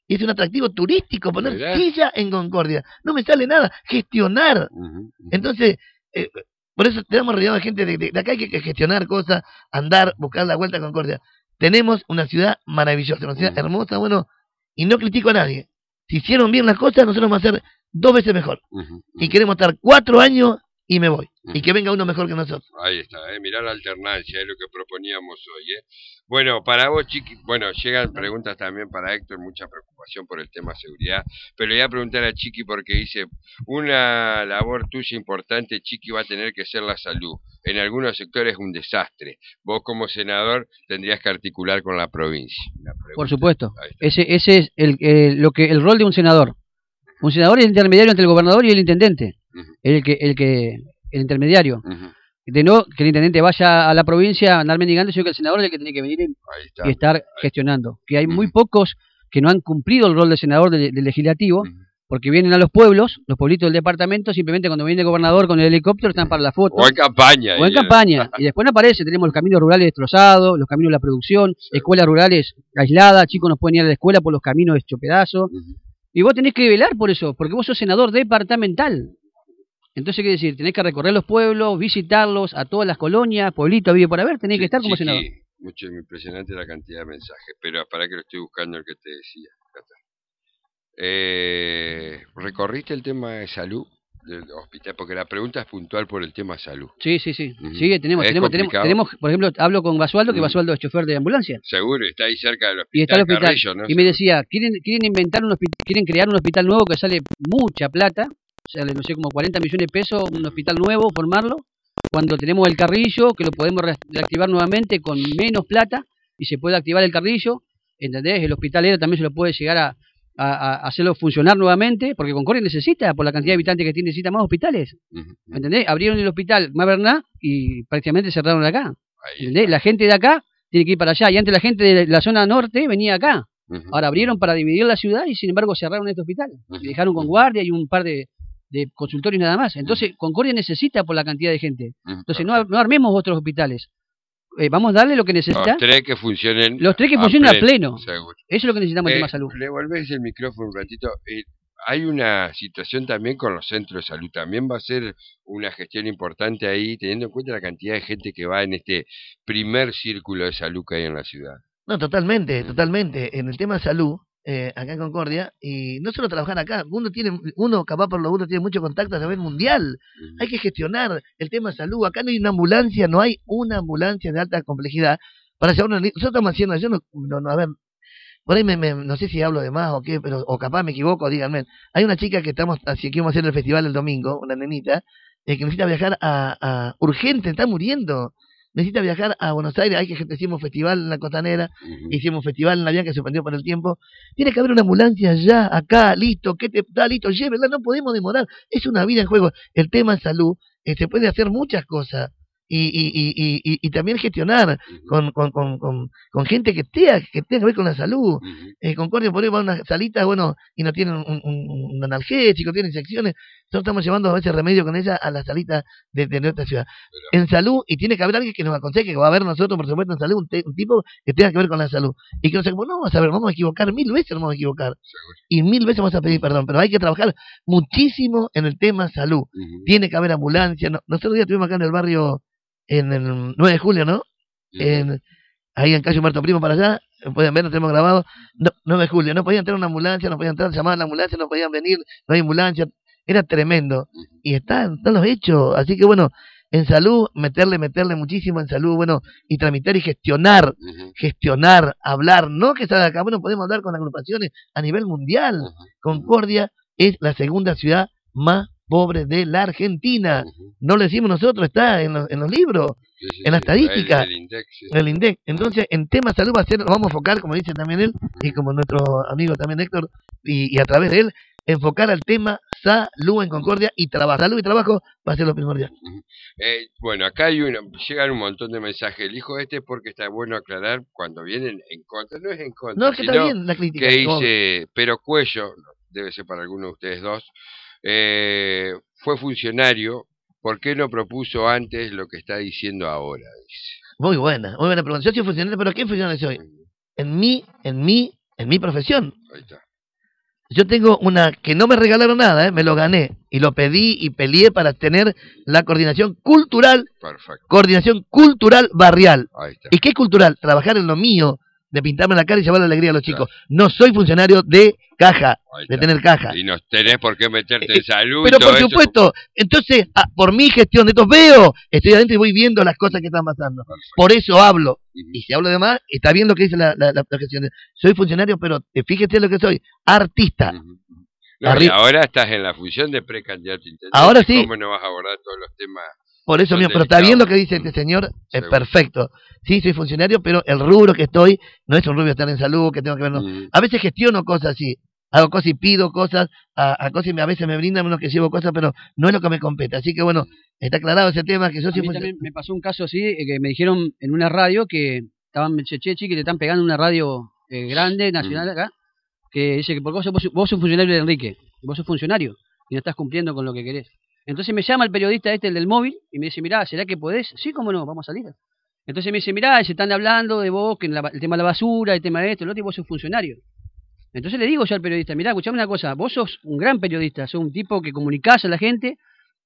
y es un atractivo turístico poner ¿verdad? silla en Concordia. No me sale nada, gestionar. Entonces, por eso tenemos rodeado de gente de acá, hay que gestionar cosas, andar, buscar la vuelta a Concordia. Tenemos una ciudad maravillosa, una ciudad hermosa, bueno, y no critico a nadie. Si hicieron bien las cosas, nosotros vamos a hacer 2 veces mejor. Y queremos estar 4 años y me voy. Y que venga uno mejor que nosotros. Ahí está, mirá la alternancia, es lo que proponíamos hoy. Bueno, para vos, Chiqui, bueno, llegan preguntas también para Héctor, mucha preocupación por el tema seguridad, pero le voy a preguntar a Chiqui porque dice, una labor tuya importante, Chiqui, va a tener que ser la salud. En algunos sectores es un desastre. Vos como senador tendrías que articular con la provincia. Por supuesto, ese es el rol de un senador. Un senador es el intermediario entre el gobernador y el intendente. El intermediario. De no que el intendente vaya a la provincia a andar mendigando, sino que el senador es el que tiene que venir y estar gestionando. Que hay muy pocos que no han cumplido el rol de senador del legislativo, porque vienen a los pueblos, los pueblitos del departamento, simplemente cuando viene el gobernador con el helicóptero están para la foto. O en campaña. O en campaña. Y después no aparece, tenemos los caminos rurales destrozados, los caminos de la producción, escuelas rurales aisladas, chicos no pueden ir a la escuela por los caminos hechos pedazos. Y vos tenés que velar por eso, porque vos sos senador departamental. Entonces, ¿qué decir? Tenés que recorrer los pueblos, visitarlos, a todas las colonias, pueblitos, vive por haber, tenés que estar como senador. Mucho impresionante la cantidad de mensajes, pero para que lo estoy buscando el que te decía. ¿Recorriste el tema de salud del hospital? Porque la pregunta es puntual por el tema salud. Sí. Sí, tenemos, por ejemplo, hablo con Basualdo, que Basualdo es chofer de ambulancia. Seguro, está ahí cerca del hospital. Y está el hospital. Carrillo, ¿no? Y me decía, quieren inventar quieren crear un hospital nuevo que sale mucha plata, sale, no sé, como 40 millones de pesos, un hospital nuevo, formarlo, cuando tenemos el Carrillo, que lo podemos reactivar nuevamente con menos plata, y se puede activar el Carrillo, ¿entendés? El hospitalero también se lo puede llegar a hacerlo funcionar nuevamente, porque Concordia necesita, por la cantidad de habitantes que tiene, necesita más hospitales, ¿entendés? Abrieron el hospital Maverná y prácticamente cerraron acá, ¿entendés? La gente de acá tiene que ir para allá, y antes la gente de la zona norte venía acá, ahora abrieron para dividir la ciudad y sin embargo cerraron este hospital, y dejaron con guardia y un par de consultorios nada más. Entonces Concordia necesita por la cantidad de gente, entonces no armemos otros hospitales, vamos a darle lo que necesita. Los tres que funcionen a pleno. Seguro. Eso es lo que necesitamos en tema salud. Le volvés el micrófono un ratito. Hay una situación también con los centros de salud. También va a ser una gestión importante ahí, teniendo en cuenta la cantidad de gente que va en este primer círculo de salud que hay en la ciudad. No, totalmente. En el tema de salud, acá en Concordia, y no solo trabajar acá, uno capaz por lo uno tiene mucho contacto a nivel mundial, hay que gestionar el tema de salud. Acá no hay una ambulancia de alta complejidad para llevar nosotros estamos haciendo, yo no, a ver, por ahí no sé si hablo de más o qué, pero o capaz me equivoco, díganme. Hay una chica que vamos a hacer el festival el domingo, una nenita, que necesita viajar a urgente, está muriendo. Necesita viajar a Buenos Aires, hicimos festival en la Costanera, hicimos festival en la vía que se suspendió por el tiempo. Tiene que haber una ambulancia ya, acá, listo, está listo, llévenla, no podemos demorar. Es una vida en juego. El tema de salud, se puede hacer muchas cosas. Y también gestionar con gente que tenga que ver con la salud. Concordia por ahí va a una salita, bueno, y no tienen un analgésico, tienen secciones. Nosotros estamos llevando a veces remedio con ella a la salita de nuestra ciudad. En salud, y tiene que haber alguien que nos aconseje, que va a haber nosotros, por supuesto, en salud, un tipo que tenga que ver con la salud. Y que nos diga, bueno, vamos a equivocar, 1000 veces nos vamos a equivocar. Seguro. Y 1000 veces vamos a pedir perdón, pero hay que trabajar muchísimo en el tema salud. Tiene que haber ambulancia. Nosotros ya estuvimos acá en el barrio, en el 9 de julio, ¿no? Ahí en calle Humberto Primo para allá, pueden ver, lo tenemos grabado, 9 de julio, no podían tener una ambulancia, no podían entrar, llamaban a la ambulancia, no podían venir, no hay ambulancia, era tremendo, y están los hechos, así que bueno, en salud, meterle muchísimo en salud, bueno, y tramitar y gestionar, hablar, no que salga acá, bueno, podemos hablar con agrupaciones a nivel mundial. Concordia es la segunda ciudad más pobre de la Argentina. No lo decimos nosotros, está en los libros, en la estadística, el INDEC. Entonces, en tema salud vamos a enfocar, como dice también él, y como nuestro amigo también Héctor, y a través de él, enfocar al tema salud en Concordia y trabajo. Salud y trabajo va a ser lo primordial. Bueno, acá llegan un montón de mensajes. Elijo porque está bueno aclarar cuando vienen en contra. No es en contra, no, que está bien la crítica. Que dice, pero Cuello, debe ser para alguno de ustedes dos, fue funcionario, ¿por qué no propuso antes lo que está diciendo ahora? Dice. Muy buena pregunta. Yo soy funcionario, pero ¿quién funcionario soy? En mi profesión. Ahí está. Yo tengo una que no me regalaron nada, me lo gané y lo pedí y peleé para tener la coordinación cultural. Perfecto. Coordinación cultural barrial. Ahí está. ¿Y qué es cultural? Trabajar en lo mío, de pintarme la cara y llevar la alegría a los chicos. Claro. No soy funcionario de caja, de tener caja. Y no tenés por qué meterte en salud. Pero y todo por eso. supuesto, entonces, por mi gestión de estos veo, estoy adentro y voy viendo las cosas que están pasando. Perfecto. Por eso hablo. Y si hablo de más, está bien lo que dice la gestión. Soy funcionario, pero fíjate lo que soy, artista. No, y ahora estás en la función de precandidato intendente. Ahora sí. ¿Cómo no vas a abordar todos los temas? Por eso mío, pero está bien lo que dice este señor, es perfecto. Sí, soy funcionario, pero el rubro que estoy no es un rubro de estar en salud, que tengo que ver. No. A veces gestiono cosas así, hago cosas y pido cosas, a cosas y a veces me brindan unos que llevo cosas, pero no es lo que me compete. Así que bueno, está aclarado ese tema. Que yo a mí también me pasó un caso así, que me dijeron en una radio que estaban, che, que te están pegando en una radio grande, nacional acá, que dice que por vos sos funcionario de Enrique, vos sos funcionario y no estás cumpliendo con lo que querés. Entonces me llama el periodista el del móvil, y me dice, mirá, ¿será que podés? Sí, cómo no, vamos a salir. Entonces me dice, mirá, se están hablando de vos, que el tema de la basura, el tema de esto, el otro, y vos sos funcionario. Entonces le digo yo al periodista, mirá, escuchame una cosa, vos sos un gran periodista, sos un tipo que comunicás a la gente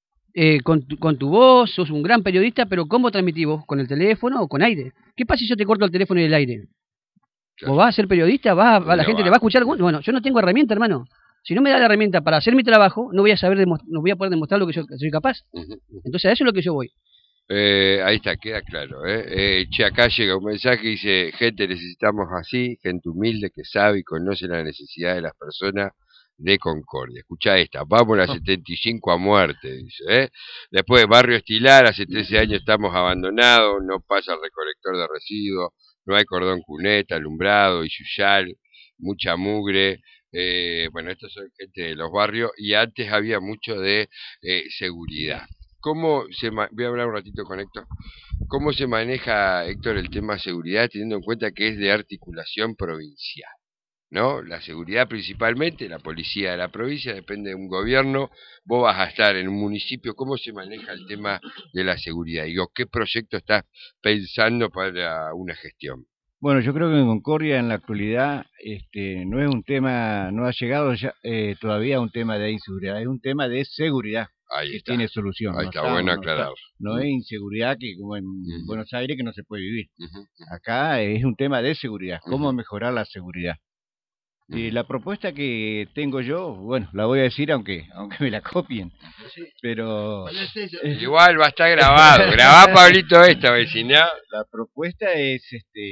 con tu voz, sos un gran periodista, pero ¿cómo transmitís vos? ¿Con el teléfono o con aire? ¿Qué pasa si yo te corto el teléfono y el aire? Claro. ¿Vos vas a ser periodista? ¿La gente le va a escuchar? Bueno, yo no tengo herramienta, hermano. Si no me da la herramienta para hacer mi trabajo, no voy a poder demostrar lo que yo soy capaz. Entonces a eso es lo que yo voy. Ahí está, queda claro. Che, acá llega un mensaje que dice, gente, necesitamos así, gente humilde que sabe y conoce la necesidad de las personas de Concordia. Escuchá esta, vamos a la 75 a muerte, dice. Después, Barrio Estilar, hace 13 años estamos abandonados, no pasa el recolector de residuos, no hay cordón cuneta, alumbrado, Iyuyal, mucha mugre. Bueno, estos son gente de los barrios y antes había mucho de seguridad. Voy a hablar un ratito con Héctor. ¿Cómo se maneja, Héctor, el tema de seguridad teniendo en cuenta que es de articulación provincial? ¿No? La seguridad principalmente, la policía de la provincia, depende de un gobierno. Vos vas a estar en un municipio. ¿Cómo se maneja el tema de la seguridad? Digo, ¿qué proyecto estás pensando para una gestión? Bueno, yo creo que en Concordia en la actualidad no es un tema, no ha llegado ya, todavía a un tema de inseguridad, es un tema de seguridad que tiene solución. Ahí está, bueno aclarar. No es inseguridad que como en Buenos Aires que no se puede vivir. Acá es un tema de seguridad, cómo mejorar la seguridad. Y la propuesta que tengo yo, bueno, la voy a decir aunque me la copien, pero... Igual va a estar grabado, grabá, Pablito, esta vecina. La propuesta es,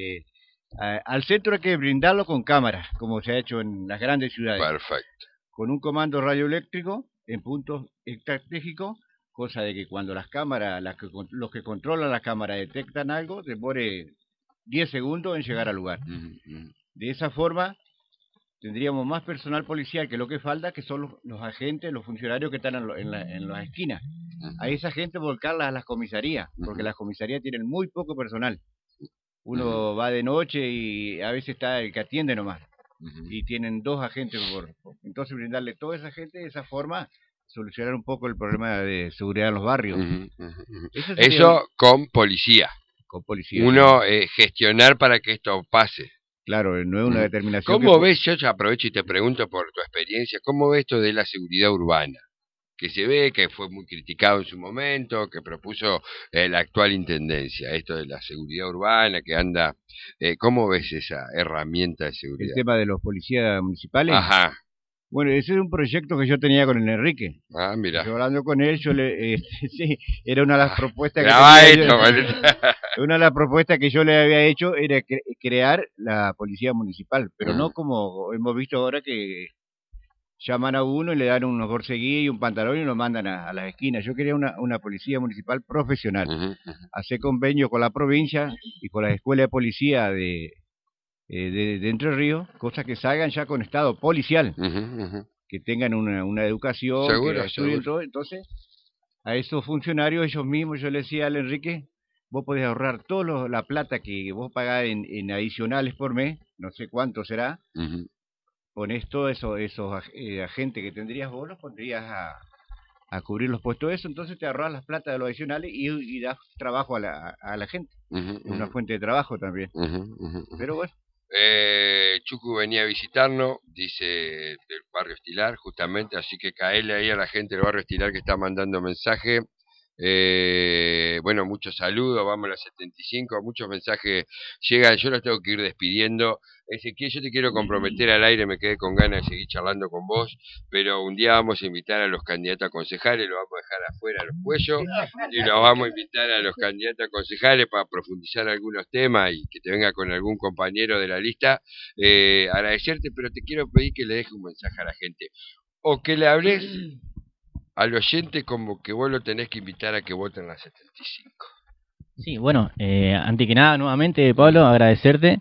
al centro hay que brindarlo con cámaras, como se ha hecho en las grandes ciudades. Perfecto. Con un comando radioeléctrico en puntos estratégicos, cosa de que cuando las cámaras, los que controlan las cámaras detectan algo, demore 10 segundos en llegar al lugar. De esa forma tendríamos más personal policial que lo que falta, que son los agentes, los funcionarios que están en las esquinas. A esa gente volcarla a las comisarías, porque las comisarías tienen muy poco personal. Uno va de noche y a veces está el que atiende nomás. Y tienen 2 agentes entonces brindarle toda esa gente de esa forma, solucionar un poco el problema de seguridad en los barrios. Eso con policía. Con policía. Uno gestionar para que esto pase. Claro, no es una determinación. ¿Cómo ves? Yo aprovecho y te pregunto por tu experiencia, ¿cómo ves esto de la seguridad urbana? Que se ve que fue muy criticado en su momento, que propuso la actual intendencia, esto de la seguridad urbana que anda. ¿Cómo ves esa herramienta de seguridad? El tema de los policías municipales. Ajá. Bueno, ese es un proyecto que yo tenía con el Enrique. Ah, mira. Yo hablando con él, sí, era una de las propuestas una de las propuestas que yo le había hecho era crear la policía municipal, pero no como hemos visto ahora que llaman a uno y le dan unos borseguí y un pantalón y lo mandan a las esquinas. Yo quería una policía municipal profesional. Hacer convenio con la provincia y con las escuelas de policía de Entre Ríos, cosas que salgan ya con estado policial, que tengan una educación, seguro, que estudien todo. Entonces, a esos funcionarios, ellos mismos, yo le decía al Enrique, vos podés ahorrar toda la plata que vos pagás en adicionales por mes, no sé cuánto será, ponés todos esos agentes que tendrías vos, los pondrías a cubrir los puestos de eso, entonces te ahorras las plata de los adicionales y das trabajo a la gente, una fuente de trabajo también. Pero bueno, Chucu venía a visitarnos, dice, del barrio Estilar, justamente, así que caele ahí a la gente del barrio Estilar que está mandando mensaje. Bueno, muchos saludos, vamos a las 75, muchos mensajes llegan, yo los tengo que ir despidiendo. Ezequiel, yo te quiero comprometer al aire, me quedé con ganas de seguir charlando con vos, pero un día vamos a invitar a los candidatos a concejales, los vamos a dejar afuera a los cuellos, y los vamos a invitar a los candidatos a concejales para profundizar algunos temas y que te venga con algún compañero de la lista. Agradecerte, pero te quiero pedir que le dejes un mensaje a la gente, o que le hables al oyente como que vos lo tenés que invitar a que voten la 75. Sí, bueno, antes que nada, nuevamente, Pablo, agradecerte.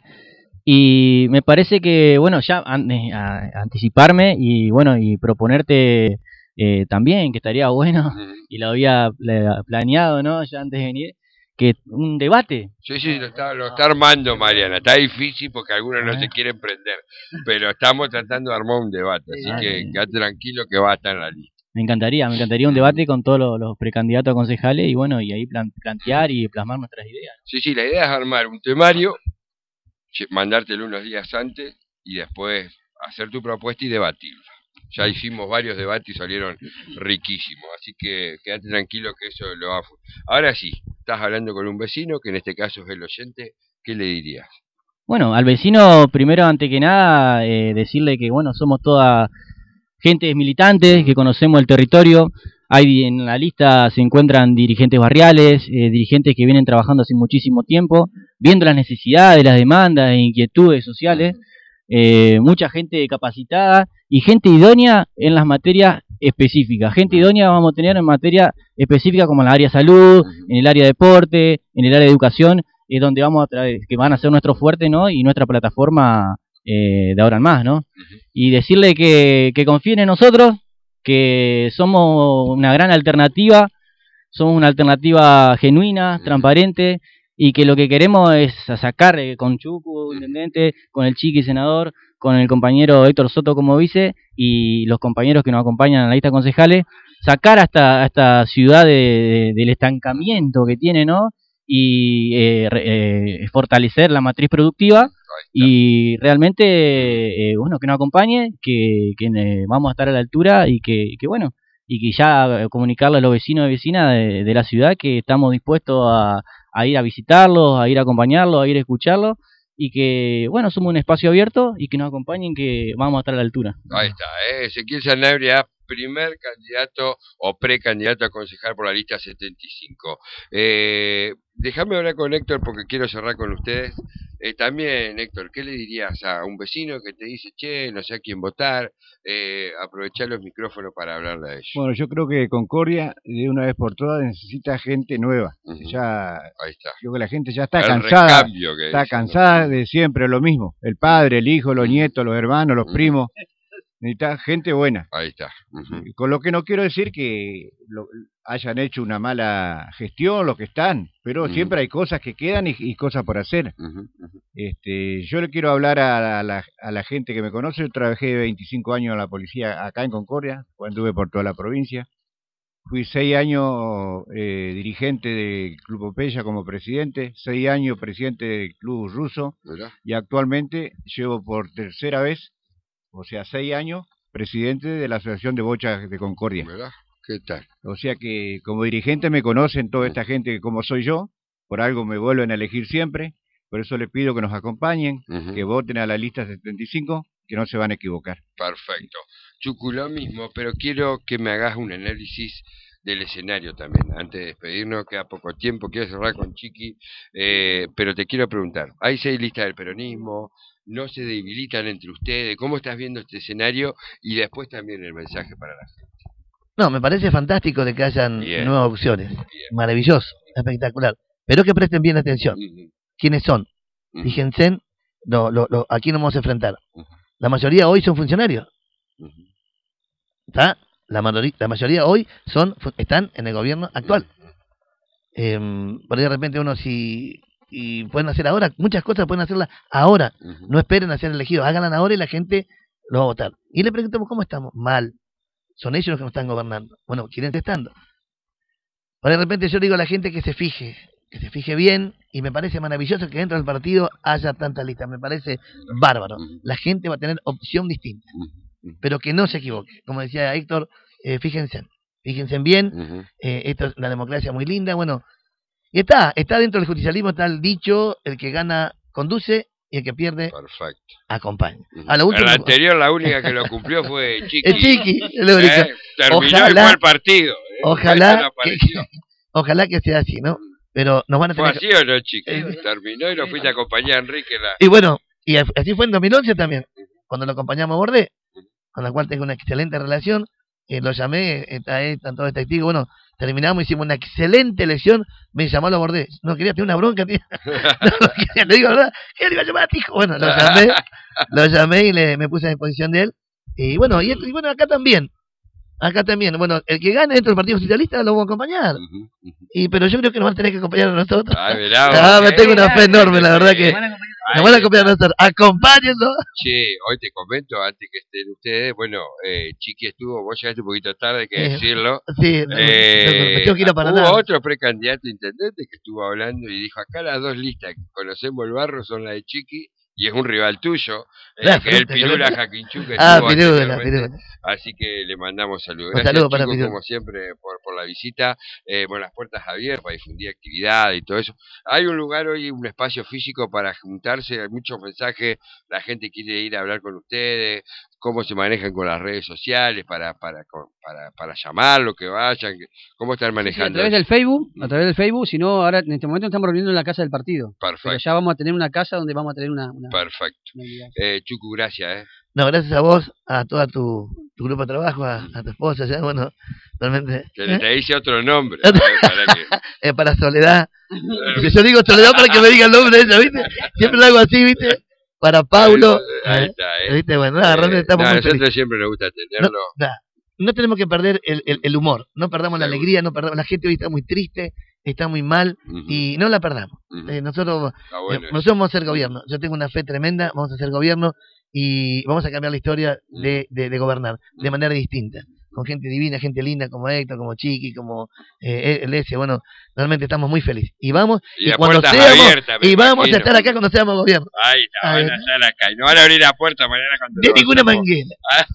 Y me parece que, bueno, ya anticiparme y, bueno, y proponerte también, que estaría bueno, y lo había planeado, ¿no? Ya antes de venir, que un debate. Sí, lo está armando, Mariana. Está difícil porque algunos no se quieren prender, pero estamos tratando de armar un debate, así que quédate tranquilo que va a estar en la lista. Me encantaría un debate con todos los precandidatos a concejales y, bueno, y ahí plantear y plasmar nuestras ideas. Sí, la idea es armar un temario, mandártelo unos días antes y después hacer tu propuesta y debatirla. Ya hicimos varios debates y salieron riquísimos, así que quédate tranquilo que eso lo va a... Ahora sí, estás hablando con un vecino, que en este caso es el oyente, ¿qué le dirías? Bueno, al vecino, primero, antes que nada, decirle que, bueno, somos toda gente militantes, que conocemos el territorio. Hay en la lista se encuentran dirigentes barriales, dirigentes que vienen trabajando hace muchísimo tiempo, viendo las necesidades, las demandas e inquietudes sociales, mucha gente capacitada y gente idónea en las materias específicas. Gente idónea vamos a tener en materia específica como en el área de salud, en el área de deporte, en el área de educación, donde vamos a traer, que van a ser nuestro fuerte, ¿no? Y nuestra plataforma de ahora en más, ¿no? Y decirle que confíen en nosotros, que somos una gran alternativa, somos una alternativa genuina, transparente, y que lo que queremos es sacar con Chucu, intendente, con el Chiqui, senador, con el compañero Héctor Soto como vice, y los compañeros que nos acompañan en la lista de concejales, sacar a esta ciudad del estancamiento que tiene, ¿no? Y fortalecer la matriz productiva y realmente bueno, que nos acompañe, que vamos a estar a la altura y que bueno, y que ya comunicarle a los vecinos y vecinas de la ciudad que estamos dispuestos a ir a visitarlos, a ir a acompañarlos, a ir a escucharlos, y que bueno, somos un espacio abierto y que nos acompañen, que vamos a estar a la altura. Ahí está, Ezequiel Sanabria, primer candidato o precandidato a concejal por la lista 75. Déjame hablar con Héctor porque quiero cerrar con ustedes. También, Héctor, ¿qué le dirías a un vecino que te dice, che, no sé a quién votar? Aprovechar los micrófonos para hablarle a ellos. Bueno, yo creo que Concordia, de una vez por todas, necesita gente nueva. Ya, ahí está. Creo que la gente ya está cansada. Está cansada de siempre lo mismo. El padre, el hijo, los nietos, los hermanos, los primos. Necesita gente buena. Ahí está. Con lo que no quiero decir que hayan hecho una mala gestión, los que están, pero siempre hay cosas que quedan y cosas por hacer. Yo le quiero hablar a la gente que me conoce. Yo trabajé 25 años en la policía acá en Concordia, anduve por toda la provincia. Fui 6 años dirigente del Club Pompeya como presidente, 6 años presidente del Club Ruso, y actualmente llevo por tercera vez, o sea, 6 años, presidente de la Asociación de Bochas de Concordia. ¿Verdad? ¿Qué tal? O sea que como dirigente me conocen toda esta gente como soy yo, por algo me vuelven a elegir siempre, por eso les pido que nos acompañen, que voten a la lista 75, que no se van a equivocar. Perfecto. Chucu, lo mismo, pero quiero que me hagas un análisis del escenario también. Antes de despedirnos, queda poco tiempo, quiero cerrar con Chiqui, pero te quiero preguntar, hay 6 listas del peronismo, no se debilitan entre ustedes, ¿cómo estás viendo este escenario? Y después también el mensaje para la gente. No, me parece fantástico de que hayan nuevas opciones, maravilloso, espectacular, pero que presten bien atención. ¿Quiénes son? Fíjense, ¿a quién nos vamos a enfrentar? La mayoría hoy son funcionarios. ¿Está? La mayoría hoy están en el gobierno actual. Por ahí de repente uno y pueden hacer ahora, muchas cosas pueden hacerlas ahora. No esperen a ser elegidos, háganlas ahora y la gente lo va a votar. Y le preguntamos cómo estamos. Mal. Son ellos los que nos están gobernando. Bueno, quieren estando. Por ahí de repente yo digo a la gente que se fije, que se fije bien, y me parece maravilloso que dentro del partido haya tantas listas, me parece bárbaro. La gente va a tener opción distinta, pero que no se equivoque. Como decía Héctor, fíjense bien, esto es una democracia muy linda, bueno, y está dentro del justicialismo, está el dicho, el que gana conduce y el que pierde acompaña. A lo último, la anterior, la única que lo cumplió fue Chiqui. El Chiqui, el único. Terminó y fue al partido. Ojalá que sea así, ¿no? Pero nos van a tener... ¿Fue así o no, Chiqui? Terminó y lo fuiste a acompañar a Enrique. Y bueno, y así fue en 2011 también, cuando lo acompañamos a Bordé, con la cual tengo una excelente relación. Lo llamé, están todos testigos, bueno, terminamos, hicimos una excelente elección, me llamó a Bordé, no quería tener una bronca, tío. No quería, le digo, ¿verdad? ¿Qué le iba a llamar, hijo? Bueno, lo llamé y me puse a disposición de él, y bueno, bueno, acá también, bueno, el que gane dentro del Partido Socialista lo vamos a acompañar, pero yo creo que nos van a tener que acompañar a nosotros. Me tengo una fe enorme, la verdad que nos van a acompañar a nosotros, acompáñenlo. Sí, hoy te comento, antes que estén ustedes, bueno, Chiqui estuvo, vos llegaste un poquito tarde, hay que decirlo. Sí, me tengo que ir a Paraná. Hubo otro precandidato a intendente que estuvo hablando y dijo, acá las dos listas que conocemos el barrio son la de Chiqui, y es un rival tuyo, que es el Pirula Jaquinchú, que estuvo Pirula. Así que le mandamos saludos. Gracias, Saludo para chicos, como siempre, por la visita. Bueno, las puertas abiertas para difundir actividad y todo eso. Hay un lugar hoy, un espacio físico para juntarse, hay muchos mensajes, la gente quiere ir a hablar con ustedes, cómo se manejan con las redes sociales, para llamarlo, que vayan, cómo están manejando. Sí, a través del Facebook, si no, ahora en este momento estamos reuniendo en la casa del partido. Perfecto. Pero ya vamos a tener una casa donde vamos a tener una perfecto. Chucu, gracias. No, gracias a vos, a toda tu grupo de trabajo, a tu esposa, ya, bueno, realmente. Te dice otro nombre. Para Soledad. Si yo digo Soledad para que me diga el nombre de ella, ¿viste? Siempre lo hago así, ¿viste? Para Paulo. Ahí está, ¿Viste? Bueno, realmente estamos muy nosotros felices. siempre nos gusta tenerlo. No tenemos que perder el humor, no perdamos la alegría, no perdamos. La gente hoy está muy triste, está muy mal, y no la perdamos. Nosotros vamos a hacer gobierno. Yo tengo una fe tremenda, vamos a hacer gobierno y vamos a cambiar la historia de gobernar de manera distinta, con gente divina, gente linda como Héctor, como Chiqui, como Lesia. Bueno, realmente estamos muy felices y vamos, y cuando seamos, y vamos a estar acá cuando seamos gobierno. Ahí está, van a estar acá y no van a abrir la puerta mañana cuando de ninguna manguera.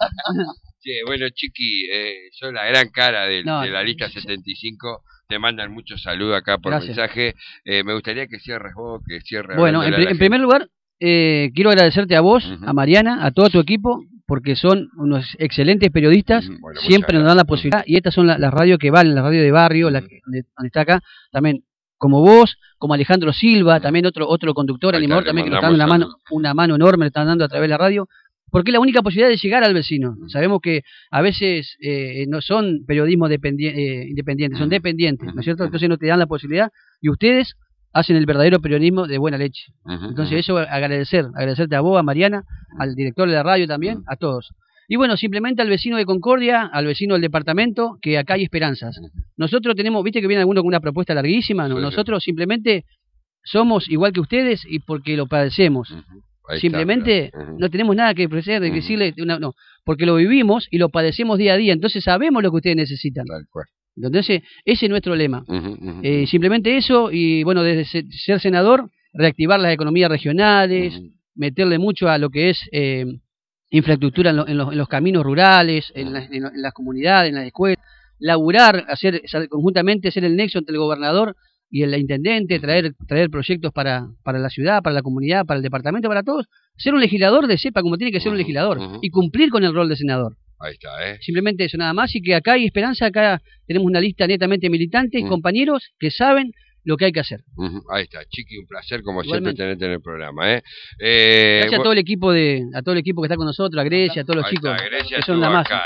Sí, bueno, Chiqui, soy la gran cara de la lista 75. Te mandan muchos saludos acá por mensaje. Me gustaría que cierres vos, que cierres. Bueno, en primer lugar, quiero agradecerte a vos, a Mariana, a todo tu equipo, porque son unos excelentes periodistas, bueno, siempre nos dan la posibilidad, y estas son las radios que valen, la radio de barrio, donde está acá, también como vos, como Alejandro Silva, también otro conductor, animador, también que nos están dando una mano enorme, le están dando a través de la radio, porque es la única posibilidad de llegar al vecino. Sabemos que a veces no son periodismo independientes, son dependientes, ¿no es cierto? Entonces no te dan la posibilidad, y ustedes hacen el verdadero periodismo de buena leche. Entonces eso, agradecerte a vos, a Mariana, al director de la radio también, a todos. Y bueno, simplemente al vecino de Concordia, al vecino del departamento, que acá hay esperanzas. Nosotros tenemos, viste que viene alguno con una propuesta larguísima, ¿no? Nosotros simplemente somos igual que ustedes y porque lo padecemos. Simplemente no tenemos nada que ofrecer, de decirle, no, porque lo vivimos y lo padecemos día a día, entonces sabemos lo que ustedes necesitan. Entonces, ese es nuestro lema. Simplemente eso, y bueno, desde ser senador, reactivar las economías regionales, meterle mucho a lo que es infraestructura en los caminos rurales, en las comunidades, en las escuelas, laburar, conjuntamente ser el nexo entre el gobernador y el intendente, traer proyectos para la ciudad, para la comunidad, para el departamento, para todos, ser un legislador de cepa como tiene que ser un legislador, y cumplir con el rol de senador. Ahí está, Simplemente eso, nada más, y que acá hay esperanza, acá tenemos una lista netamente militante, compañeros que saben lo que hay que hacer. Ahí está, Chiqui, un placer como siempre tenerte en el programa. Gracias a todo el equipo que está con nosotros, a Grecia, a todos los chicos Grecia que son la más.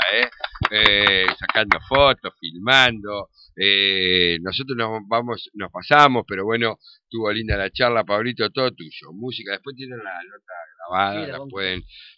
Sacando fotos, filmando. Nosotros nos pasamos, pero bueno, estuvo linda la charla, Pablito, todo tuyo. Música, después tienen la nota grabada, la pueden